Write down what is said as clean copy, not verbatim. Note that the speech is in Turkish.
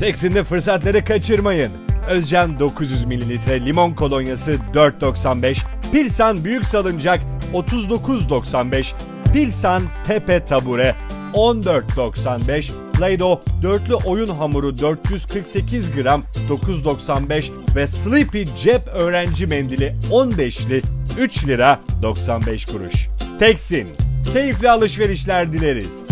Teksin'de fırsatları kaçırmayın. Özcan 900 ml limon kolonyası 4.95, Pilsan büyük salıncak 39.95, Pilsan Pepe tabure 14.95, Play-Doh dörtlü oyun hamuru 448 gram 9.95 ve Sleepy cep öğrenci mendili 15'li 3 lira 95 kuruş. Teksin, keyifli alışverişler dileriz.